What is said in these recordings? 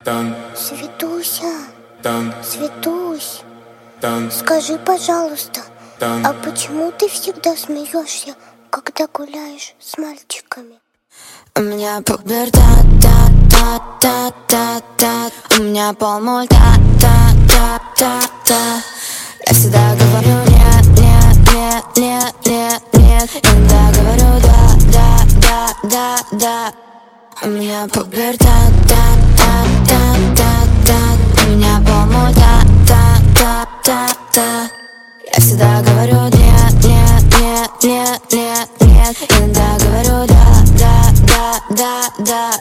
Светуся, Светусь, скажи, пожалуйста, а почему ты всегда смеешься, когда гуляешь с мальчиками? У меня пубертат, у меня полмульта, я всегда говорю нет, иногда говорю да. У меня пубертат, у меня полмульта, я всегда говорю нет, иногда говорю да.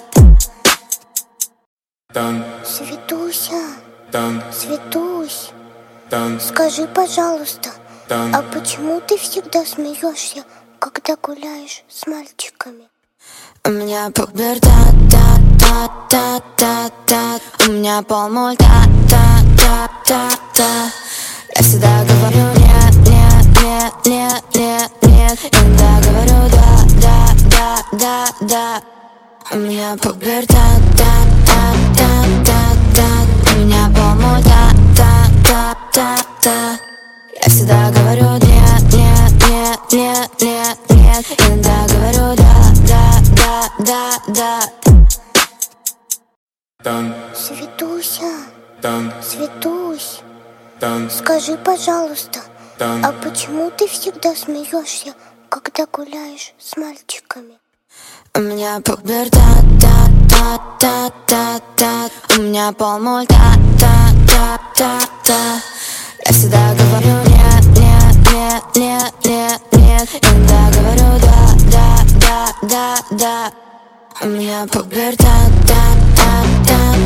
Светуся, Светусь, скажи, пожалуйста, а почему ты всегда смеешься, когда гуляешь с мальчиками? У меня пубертат, у меня полмульта, я всегда говорю нет, иногда говорю да. У меня пубертат, у меня полмульта, я всегда говорю нет, иногда говорю да. Светуся, Светусь, скажи, пожалуйста, а почему ты всегда смеешься, когда гуляешь с мальчиками? У меня пубертат, у меня полмульта, я всегда говорю нет, иногда говорю да. У меня пубертат,